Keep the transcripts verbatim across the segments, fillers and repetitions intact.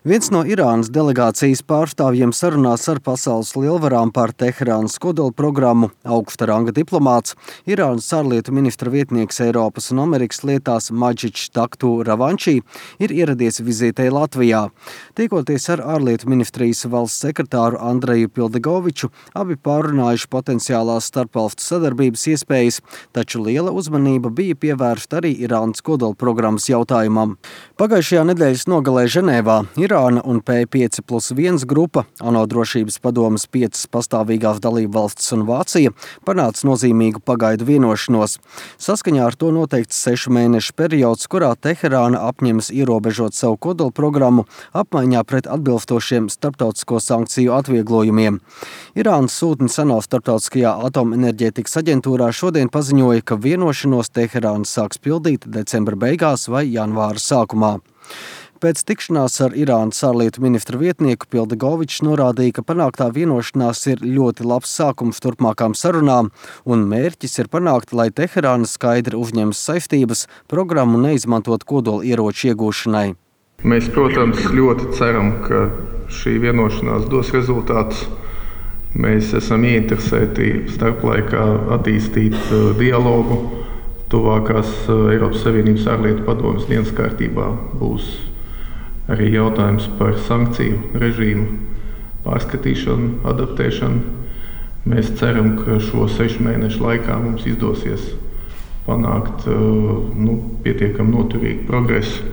Viens no Irānas delegācijas pārstāvjiem sarunās ar pasaules lielvarām par Teherānas kodolprogrammu, augsta ranga diplomāts, Irānas ārlietu ministra vietnieks Eiropas un Amerikas lietās Maģičs Taktu Ravančī ir ieradies vizītei Latvijā. Tiekoties ar ārlietu ministrijas valsts sekretāru Andreju Pildegoviču, abi pārunājuši potenciālās starpvalstu sadarbības iespējas, taču liela uzmanība bija pievērsta arī Irānas kodolprogrammas jautājumam. Pagājušajā nedēļas nogalē Ženēvā Irāna un P pieci plus viens grupa, ANO drošības padomes piecas pastāvīgās dalībvalstis un Vācija panāca nozīmīgu pagaidu vienošanos. Saskaņā ar to noteikts sešu mēnešu periods, kurā Teherāna apņemas ierobežot savu kodolprogrammu apmaiņā pret atbilstošiem starptautisko sankciju atvieglojumiem. Irānas sūtnis ANO starptautiskajā atomenerģētikas aģentūrā šodien paziņoja, ka vienošanos Teherāna sāks pildīt decembra beigās vai janvāra sākumā. Pēc tikšanās ar Irānas ārlietu ministra vietnieku Pildegovičs norādīja, ka panāktā vienošanās ir ļoti labs sākums turpmākām sarunām, un mērķis ir panākt, lai Teherāna skaidri uzņemas saistības programmu neizmantot kodolieroču iegūšanai. Mēs, protams, ļoti ceram, ka šī vienošanās dos rezultātus. Mēs esam ieinteresēti starplaikā attīstīt dialogu. Tuvākās Eiropas Savienības ārlietu padomes dienas kārtībā būs arī jautājums par sankciju režīmu pārskatīšanu, adaptēšanu. Mēs ceram, ka šo sešu mēnešu laikā mums izdosies panākt nu, pietiekami noturīgu progresu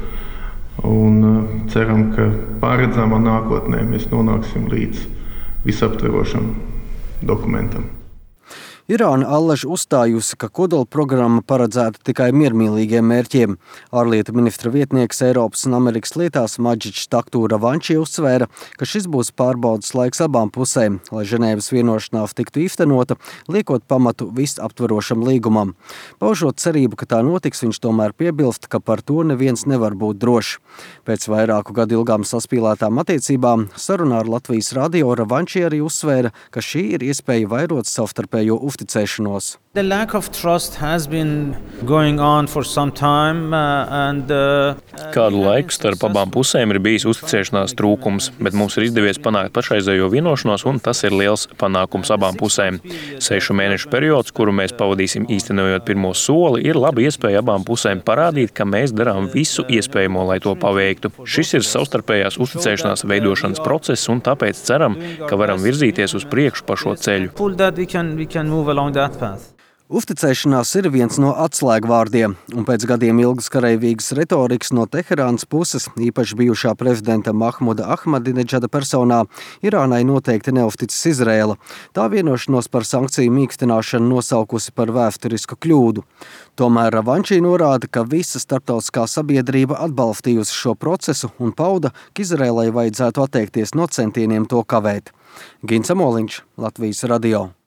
un ceram, ka pārredzamā nākotnē mēs nonāksim līdz visaptverošam dokumentam. Irāna allaž uzstājusi, ka kodolprogramma paredzēta tikai miermīlīgiem mērķiem. Ārlietu ministra vietnieks Eiropas un Amerikas lietās Maģičs Taktu Ravančī uzsvēra, ka šis būs pārbaudas laiks abām pusēm, lai Ženēvas vienošanās tiktu īstenota, liekot pamatu visaptverošam līgumam. Paužot cerību, ka tā notiks, viņš tomēr piebilst, ka par to neviens nevar būt drošs. Pēc vairāku gadu ilgām saspīlētām attiecībām sarunā ar Latvijas radio Ravančī arī uzsvēra, ka šī ir iespēja vairot savstarpējo uzticību. The lack of trust has been going on for some time uh, and uh, Kādu laiku starp abām pusēm ir bijis uzticēšanās trūkums, bet mums ir izdevies panākt pašreizējo vienošanos, un tas ir liels panākums abām pusēm. Sešu mēnešu periods, kuru mēs pavadīsim īstenojot pirmo soli, ir laba iespēja abām pusēm parādīt, ka mēs darām visu iespējamo, lai to paveiktu. Šis ir savstarpējās uzticēšanās veidošanas process, un tāpēc ceram, ka varam virzīties uz priekšu pa šo ceļu. Uzticēšanās ir viens no atslēgvārdiem, un pēc gadiem ilgas kareivīgas retorikas no Teherānas puses, īpaši bijušā prezidenta Mahmuda Ahmadineģada personā, Irānai noteikti neuzticas Izraela. Tā vienošanos par sankciju mīkstināšanu nosaukusi par vēsturisku kļūdu. Tomēr Ravančī norāda, ka visa starptautiskā sabiedrība atbalstījusi šo procesu un pauda, ka Izraelai vajadzētu atteikties no centieniem to kavēt. Gins Amoliņš, Latvijas radio.